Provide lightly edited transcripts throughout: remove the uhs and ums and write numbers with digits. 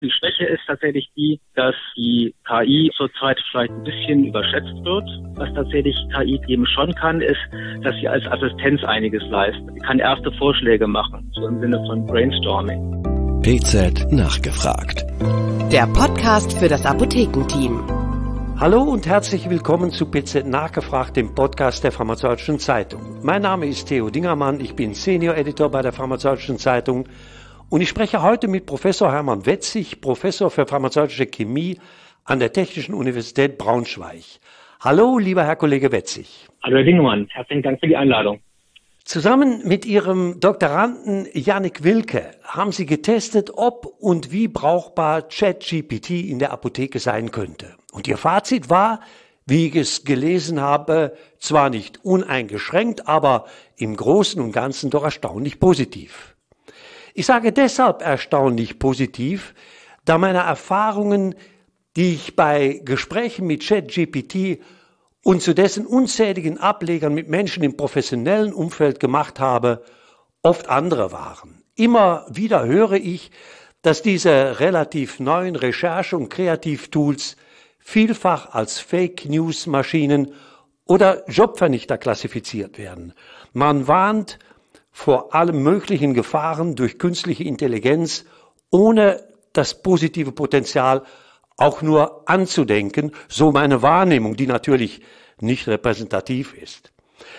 Die Schwäche ist tatsächlich die, dass die KI zurzeit vielleicht ein bisschen überschätzt wird. Was tatsächlich KI eben schon kann, ist, dass sie als Assistenz einiges leistet. Sie kann erste Vorschläge machen, so im Sinne von Brainstorming. PZ nachgefragt. Der Podcast für das Apothekenteam. Hallo und herzlich willkommen zu PZ nachgefragt, dem Podcast der Pharmazeutischen Zeitung. Mein Name ist Theo Dingermann, ich bin Senior Editor bei der Pharmazeutischen Zeitung und ich spreche heute mit Professor Hermann Wetzig, Professor für pharmazeutische Chemie an der Technischen Universität Braunschweig. Hallo, lieber Herr Kollege Wetzig. Hallo Herr Dingermann, herzlichen Dank für die Einladung. Zusammen mit Ihrem Doktoranden Jannik Wilke haben Sie getestet, ob und wie brauchbar ChatGPT in der Apotheke sein könnte. Und Ihr Fazit war, wie ich es gelesen habe, zwar nicht uneingeschränkt, aber im Großen und Ganzen doch erstaunlich positiv. Ich sage deshalb erstaunlich positiv, da meine Erfahrungen, die ich bei Gesprächen mit ChatGPT und zu dessen unzähligen Ablegern mit Menschen im professionellen Umfeld gemacht habe, oft andere waren. Immer wieder höre ich, dass diese relativ neuen Recherche- und Kreativtools vielfach als Fake-News-Maschinen oder Jobvernichter klassifiziert werden. Man warnt vor allen möglichen Gefahren durch künstliche Intelligenz, ohne das positive Potenzial auch nur anzudenken, so meine Wahrnehmung, die natürlich nicht repräsentativ ist.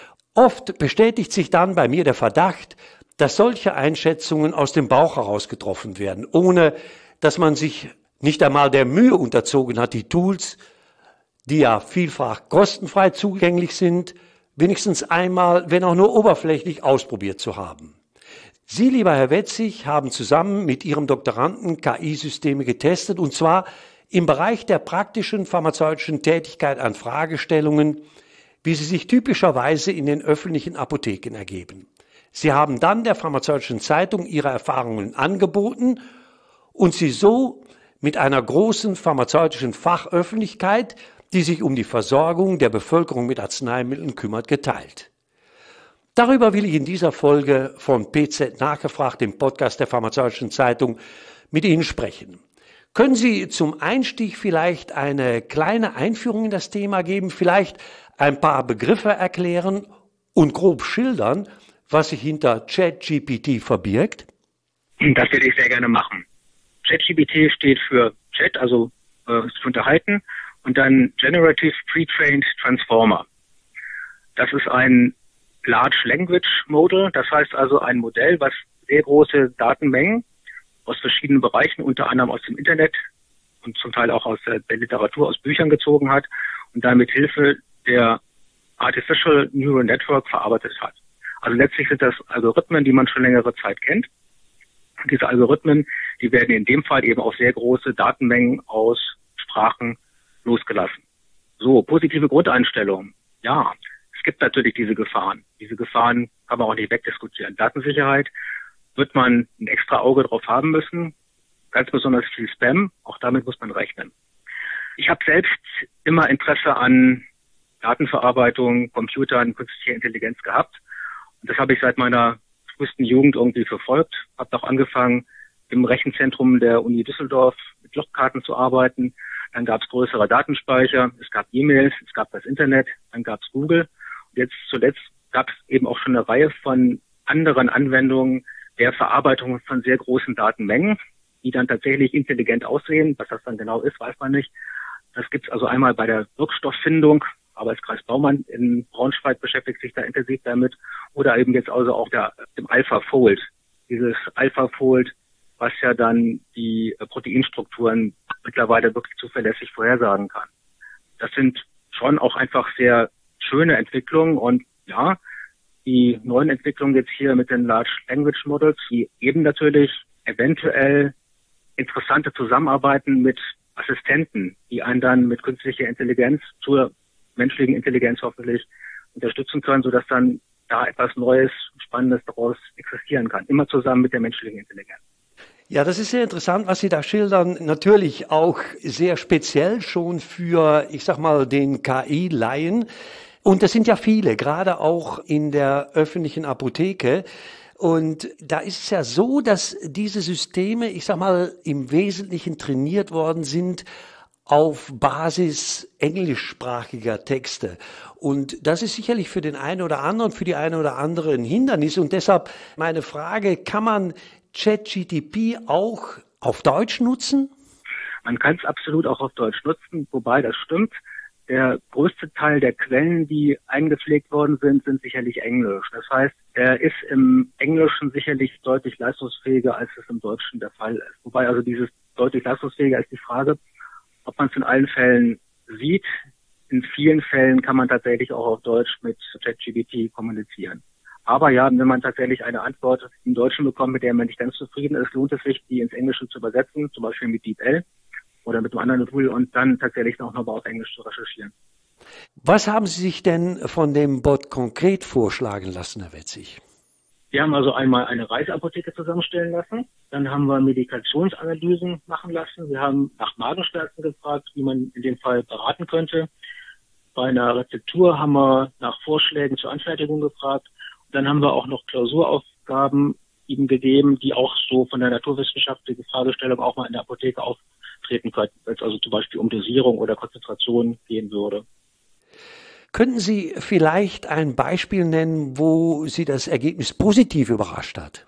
Oft bestätigt sich dann bei mir der Verdacht, dass solche Einschätzungen aus dem Bauch heraus getroffen werden, ohne dass man sich nicht einmal der Mühe unterzogen hat, die Tools, die ja vielfach kostenfrei zugänglich sind, wenigstens einmal, wenn auch nur oberflächlich, ausprobiert zu haben. Sie, lieber Herr Wetzig, haben zusammen mit Ihrem Doktoranden KI-Systeme getestet, und zwar im Bereich der praktischen pharmazeutischen Tätigkeit an Fragestellungen, wie sie sich typischerweise in den öffentlichen Apotheken ergeben. Sie haben dann der Pharmazeutischen Zeitung Ihre Erfahrungen angeboten und sie so mit einer großen pharmazeutischen Fachöffentlichkeit, die sich um die Versorgung der Bevölkerung mit Arzneimitteln kümmert, geteilt. Darüber will ich in dieser Folge von PZ nachgefragt, dem Podcast der Pharmazeutischen Zeitung, mit Ihnen sprechen. Können Sie zum Einstieg vielleicht eine kleine Einführung in das Thema geben, vielleicht ein paar Begriffe erklären und grob schildern, was sich hinter ChatGPT verbirgt? Das werde ich sehr gerne machen. ChatGPT steht für Chat, also für Unterhalten, und dann Generative Pre-trained Transformer. Das ist ein Large Language Model, das heißt also ein Modell, was sehr große Datenmengen aus verschiedenen Bereichen, unter anderem aus dem Internet und zum Teil auch aus der Literatur, aus Büchern gezogen hat und dann mit Hilfe der Artificial Neural Network verarbeitet hat. Also letztlich sind das Algorithmen, die man schon längere Zeit kennt. Und diese Algorithmen, die werden in dem Fall eben auf sehr große Datenmengen aus Sprachen losgelassen. So, positive Grundeinstellungen. Ja, es gibt natürlich diese Gefahren. Diese Gefahren kann man auch nicht wegdiskutieren. Datensicherheit wird man ein extra Auge drauf haben müssen. Ganz besonders viel Spam, auch damit muss man rechnen. Ich habe selbst immer Interesse an Datenverarbeitung, Computern, künstlicher Intelligenz gehabt. Und das habe ich seit meiner frühesten Jugend irgendwie verfolgt. Habe auch angefangen, im Rechenzentrum der Uni Düsseldorf mit Logkarten zu arbeiten. Dann gab es größere Datenspeicher, es gab E-Mails, es gab das Internet, dann gab es Google. Und jetzt zuletzt gab es eben auch schon eine Reihe von anderen Anwendungen der Verarbeitung von sehr großen Datenmengen, die dann tatsächlich intelligent aussehen. Was das dann genau ist, weiß man nicht. Das gibt es also einmal bei der Wirkstofffindung. Arbeitskreis Baumann in Braunschweig beschäftigt sich da intensiv damit. Oder eben jetzt also auch dem AlphaFold. Dieses AlphaFold, was ja dann die Proteinstrukturen mittlerweile wirklich zuverlässig vorhersagen kann. Das sind schon auch einfach sehr schöne Entwicklungen und ja, die neuen Entwicklungen jetzt hier mit den Large Language Models, die eben natürlich eventuell interessante Zusammenarbeiten mit Assistenten, die einen dann mit künstlicher Intelligenz zur menschlichen Intelligenz hoffentlich unterstützen können, sodass dann da etwas Neues, Spannendes daraus existieren kann. Immer zusammen mit der menschlichen Intelligenz. Ja, das ist sehr interessant, was Sie da schildern. Natürlich auch sehr speziell schon für, ich sag mal, den KI-Laien. Und das sind ja viele, gerade auch in der öffentlichen Apotheke. Und da ist es ja so, dass diese Systeme, ich sag mal, im Wesentlichen trainiert worden sind auf Basis englischsprachiger Texte. Und das ist sicherlich für den einen oder anderen, für die eine oder andere ein Hindernis. Und deshalb meine Frage, kann man ChatGPT auch auf Deutsch nutzen? Man kann es absolut auch auf Deutsch nutzen, wobei das stimmt. Der größte Teil der Quellen, die eingepflegt worden sind, sind sicherlich Englisch. Das heißt, er ist im Englischen sicherlich deutlich leistungsfähiger, als es im Deutschen der Fall ist. Wobei also dieses deutlich leistungsfähiger ist die Frage, ob man es in allen Fällen sieht. In vielen Fällen kann man tatsächlich auch auf Deutsch mit ChatGPT kommunizieren. Aber ja, wenn man tatsächlich eine Antwort im Deutschen bekommt, mit der man nicht ganz zufrieden ist, lohnt es sich, die ins Englische zu übersetzen, zum Beispiel mit DeepL oder mit einem anderen Tool und dann tatsächlich noch mal auf Englisch zu recherchieren. Was haben Sie sich denn von dem Bot konkret vorschlagen lassen, Herr Wetzig? Wir haben also einmal eine Reiseapotheke zusammenstellen lassen. Dann haben wir Medikationsanalysen machen lassen. Wir haben nach Magenschmerzen gefragt, wie man in dem Fall beraten könnte. Bei einer Rezeptur haben wir nach Vorschlägen zur Anfertigung gefragt. Und dann haben wir auch noch Klausuraufgaben ihm gegeben, die auch so von der naturwissenschaftlichen Fragestellung auch mal in der Apotheke auftreten könnten, wenn es also zum Beispiel um Dosierung oder Konzentration gehen würde. Könnten Sie vielleicht ein Beispiel nennen, wo Sie das Ergebnis positiv überrascht hat?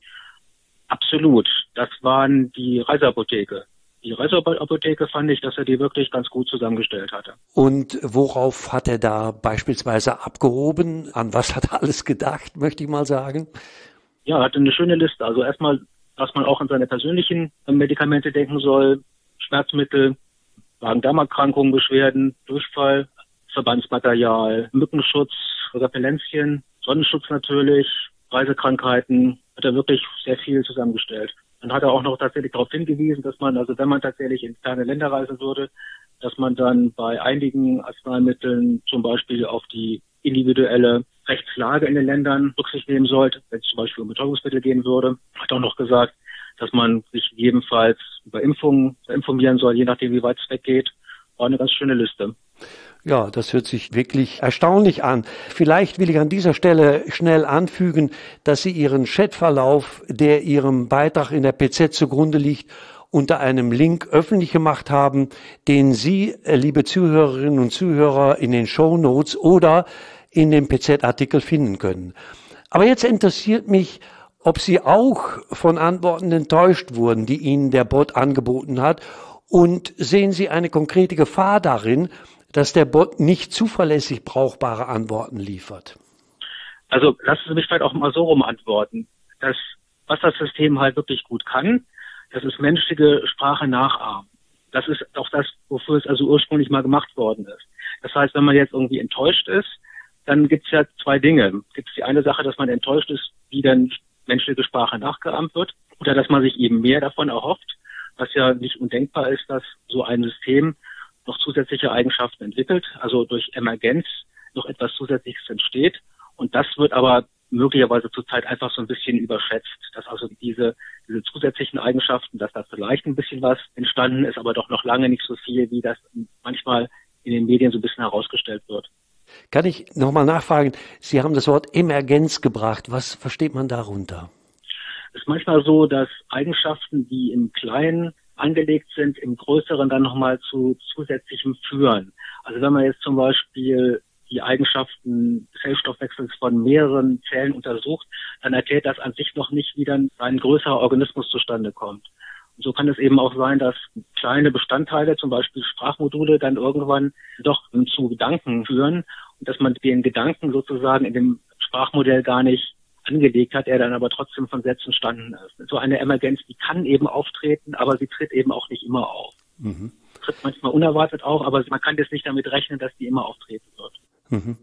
Absolut. Das waren die Reiseapotheke. Die Reiseapotheke fand ich, dass er die wirklich ganz gut zusammengestellt hatte. Und worauf hat er da beispielsweise abgehoben? An was hat er alles gedacht, möchte ich mal sagen? Ja, er hatte eine schöne Liste. Also erstmal, dass man auch an seine persönlichen Medikamente denken soll. Schmerzmittel, Magen-Darm-Erkrankungen, Beschwerden, Durchfall, Verbandsmaterial, Mückenschutz, Repellenzien, Sonnenschutz natürlich, Reisekrankheiten, hat er wirklich sehr viel zusammengestellt. Dann hat er auch noch tatsächlich darauf hingewiesen, dass man, also wenn man tatsächlich in ferne Länder reisen würde, dass man dann bei einigen Arzneimitteln zum Beispiel auf die individuelle Rechtslage in den Ländern Rücksicht nehmen sollte, wenn es zum Beispiel um Betäubungsmittel gehen würde. Hat auch noch gesagt, dass man sich gegebenenfalls über Impfungen informieren soll, je nachdem, wie weit es weggeht. War eine ganz schöne Liste. Ja, das hört sich wirklich erstaunlich an. Vielleicht will ich an dieser Stelle schnell anfügen, dass Sie Ihren Chatverlauf, der Ihrem Beitrag in der PZ zugrunde liegt, unter einem Link öffentlich gemacht haben, den Sie, liebe Zuhörerinnen und Zuhörer, in den Shownotes oder in dem PZ-Artikel finden können. Aber jetzt interessiert mich, ob Sie auch von Antworten enttäuscht wurden, die Ihnen der Bot angeboten hat, und sehen Sie eine konkrete Gefahr darin, dass der Bot nicht zuverlässig brauchbare Antworten liefert? Also lassen Sie mich vielleicht auch mal so rum antworten. Was das System halt wirklich gut kann, das ist menschliche Sprache nachahmen. Das ist auch das, wofür es also ursprünglich mal gemacht worden ist. Das heißt, wenn man jetzt irgendwie enttäuscht ist, dann gibt es ja zwei Dinge. Gibt es die eine Sache, dass man enttäuscht ist, wie dann menschliche Sprache nachgeahmt wird, oder dass man sich eben mehr davon erhofft, was ja nicht undenkbar ist, dass so ein System noch zusätzliche Eigenschaften entwickelt, also durch Emergenz noch etwas Zusätzliches entsteht. Und das wird aber möglicherweise zurzeit einfach so ein bisschen überschätzt, dass also diese zusätzlichen Eigenschaften, dass da vielleicht ein bisschen was entstanden ist, aber doch noch lange nicht so viel, wie das manchmal in den Medien so ein bisschen herausgestellt wird. Kann ich nochmal nachfragen? Sie haben das Wort Emergenz gebracht. Was versteht man darunter? Es ist manchmal so, dass Eigenschaften, die im Kleinen angelegt sind, im Größeren dann nochmal zu zusätzlichem führen. Also wenn man jetzt zum Beispiel die Eigenschaften des Zellstoffwechsels von mehreren Zellen untersucht, dann erklärt das an sich noch nicht, wie dann ein größerer Organismus zustande kommt. Und so kann es eben auch sein, dass kleine Bestandteile, zum Beispiel Sprachmodule, dann irgendwann doch zu Gedanken führen und dass man den Gedanken sozusagen in dem Sprachmodell gar nicht angelegt hat, er dann aber trotzdem von selbst entstanden ist. So eine Emergenz, die kann eben auftreten, aber sie tritt eben auch nicht immer auf. Mhm. Tritt manchmal unerwartet auf, aber man kann jetzt nicht damit rechnen, dass die immer auftreten wird. Mhm.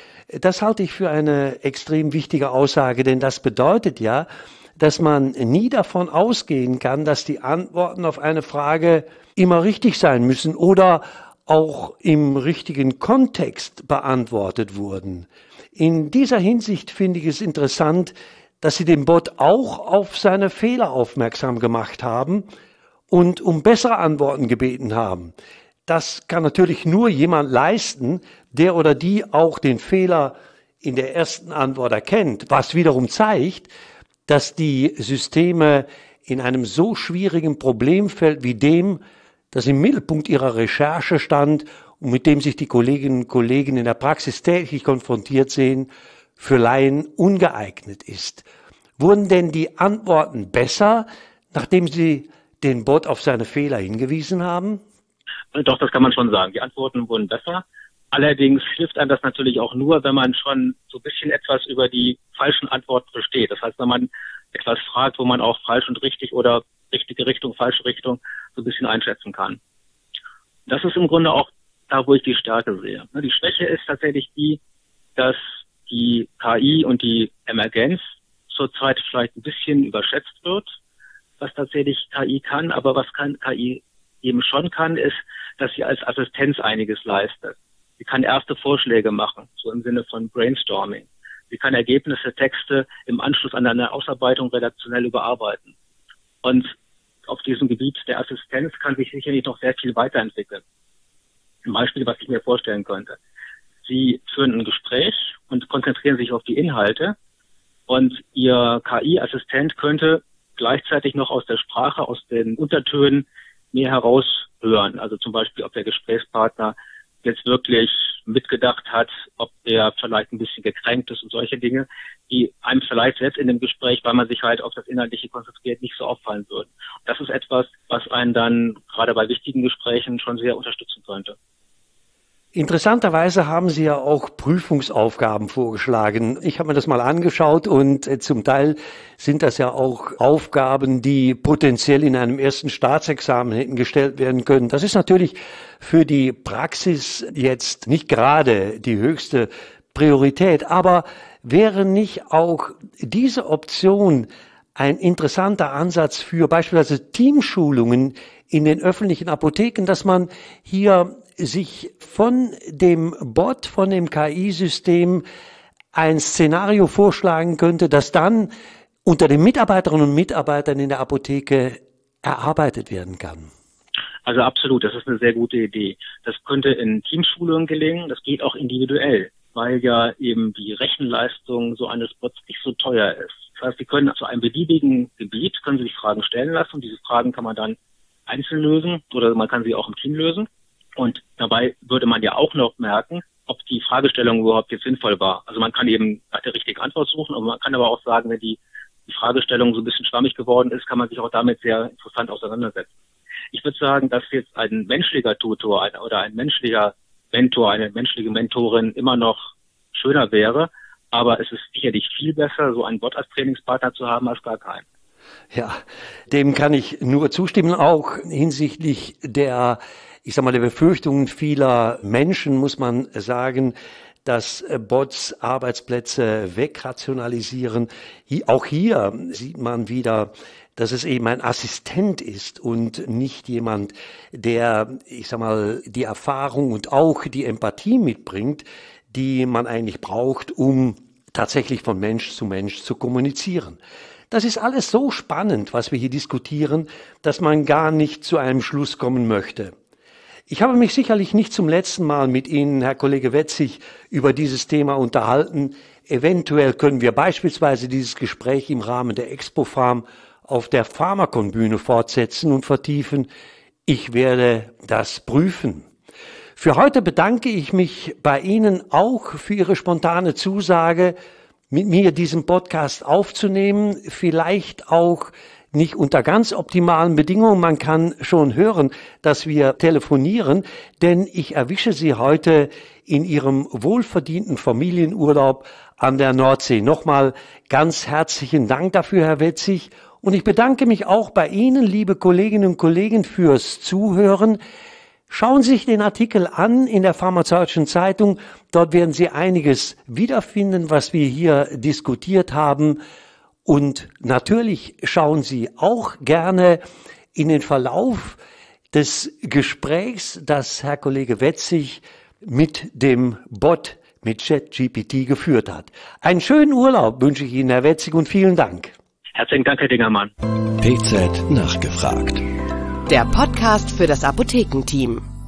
Das halte ich für eine extrem wichtige Aussage, denn das bedeutet ja, dass man nie davon ausgehen kann, dass die Antworten auf eine Frage immer richtig sein müssen oder auch im richtigen Kontext beantwortet wurden. In dieser Hinsicht finde ich es interessant, dass Sie den Bot auch auf seine Fehler aufmerksam gemacht haben und um bessere Antworten gebeten haben. Das kann natürlich nur jemand leisten, der oder die auch den Fehler in der ersten Antwort erkennt, was wiederum zeigt, dass die Systeme in einem so schwierigen Problemfeld wie dem, das im Mittelpunkt ihrer Recherche stand und mit dem sich die Kolleginnen und Kollegen in der Praxis täglich konfrontiert sehen, für Laien ungeeignet ist. Wurden denn die Antworten besser, nachdem Sie den Bot auf seine Fehler hingewiesen haben? Doch, das kann man schon sagen. Die Antworten wurden besser. Allerdings hilft einem das natürlich auch nur, wenn man schon so ein bisschen etwas über die falschen Antworten versteht. Das heißt, wenn man etwas fragt, wo man auch falsch und richtig oder richtige Richtung, falsche Richtung so ein bisschen einschätzen kann. Das ist im Grunde auch da, wo ich die Stärke sehe. Die Schwäche ist tatsächlich die, dass die KI und die Emergenz zurzeit vielleicht ein bisschen überschätzt wird, was tatsächlich KI kann. Aber was KI eben schon kann, ist, dass sie als Assistenz einiges leistet. Sie kann erste Vorschläge machen, so im Sinne von Brainstorming. Sie kann Ergebnisse, Texte im Anschluss an eine Ausarbeitung redaktionell überarbeiten. Und auf diesem Gebiet der Assistenz kann sich sicherlich noch sehr viel weiterentwickeln. Ein Beispiel, was ich mir vorstellen könnte. Sie führen ein Gespräch und konzentrieren sich auf die Inhalte und Ihr KI-Assistent könnte gleichzeitig noch aus der Sprache, aus den Untertönen mehr heraushören. Also zum Beispiel, ob der Gesprächspartner jetzt wirklich mitgedacht hat, ob der vielleicht ein bisschen gekränkt ist und solche Dinge, die einem vielleicht selbst in dem Gespräch, weil man sich halt auf das Inhaltliche konzentriert, nicht so auffallen würden. Das ist etwas, was einen dann gerade bei wichtigen Gesprächen schon sehr unterstützen könnte. Interessanterweise haben Sie ja auch Prüfungsaufgaben vorgeschlagen. Ich habe mir das mal angeschaut und zum Teil sind das ja auch Aufgaben, die potenziell in einem ersten Staatsexamen hätten gestellt werden können. Das ist natürlich für die Praxis jetzt nicht gerade die höchste Priorität, aber wäre nicht auch diese Option ein interessanter Ansatz für beispielsweise Teamschulungen in den öffentlichen Apotheken, dass man hier sich von dem Bot, von dem KI-System ein Szenario vorschlagen könnte, das dann unter den Mitarbeiterinnen und Mitarbeitern in der Apotheke erarbeitet werden kann. Also absolut, das ist eine sehr gute Idee. Das könnte in Teamschulungen gelingen, das geht auch individuell, weil ja eben die Rechenleistung so eines Bots nicht so teuer ist. Das heißt, Sie können zu einem beliebigen Gebiet, können Sie sich Fragen stellen lassen und diese Fragen kann man dann einzeln lösen oder man kann sie auch im Team lösen. Und dabei würde man ja auch noch merken, ob die Fragestellung überhaupt jetzt sinnvoll war. Also man kann eben nach der richtigen Antwort suchen und man kann aber auch sagen, wenn die Fragestellung so ein bisschen schwammig geworden ist, kann man sich auch damit sehr interessant auseinandersetzen. Ich würde sagen, dass jetzt ein menschlicher Tutor oder ein menschlicher Mentor, eine menschliche Mentorin immer noch schöner wäre, aber es ist sicherlich viel besser, so einen Bot als Trainingspartner zu haben, als gar keinen. Ja, dem kann ich nur zustimmen, auch hinsichtlich der Befürchtungen vieler Menschen muss man sagen, dass Bots Arbeitsplätze wegrationalisieren. Auch hier sieht man wieder, dass es eben ein Assistent ist und nicht jemand, der, die Erfahrung und auch die Empathie mitbringt, die man eigentlich braucht, um tatsächlich von Mensch zu kommunizieren. Das ist alles so spannend, was wir hier diskutieren, dass man gar nicht zu einem Schluss kommen möchte. Ich habe mich sicherlich nicht zum letzten Mal mit Ihnen, Herr Kollege Wetzig, über dieses Thema unterhalten. Eventuell können wir beispielsweise dieses Gespräch im Rahmen der Expo-Farm auf der Pharmakon-Bühne fortsetzen und vertiefen. Ich werde das prüfen. Für heute bedanke ich mich bei Ihnen auch für Ihre spontane Zusage, mit mir diesen Podcast aufzunehmen, vielleicht auch nicht unter ganz optimalen Bedingungen. Man kann schon hören, dass wir telefonieren, denn ich erwische Sie heute in Ihrem wohlverdienten Familienurlaub an der Nordsee. Nochmal ganz herzlichen Dank dafür, Herr Wetzig. Und ich bedanke mich auch bei Ihnen, liebe Kolleginnen und Kollegen, fürs Zuhören. Schauen Sie sich den Artikel an in der Pharmazeutischen Zeitung. Dort werden Sie einiges wiederfinden, was wir hier diskutiert haben. Und natürlich schauen Sie auch gerne in den Verlauf des Gesprächs, das Herr Kollege Wetzig mit dem Bot, mit ChatGPT geführt hat. Einen schönen Urlaub wünsche ich Ihnen, Herr Wetzig, und vielen Dank. Herzlichen Dank, Herr Dingermann. PZ nachgefragt. Der Podcast für das Apothekenteam.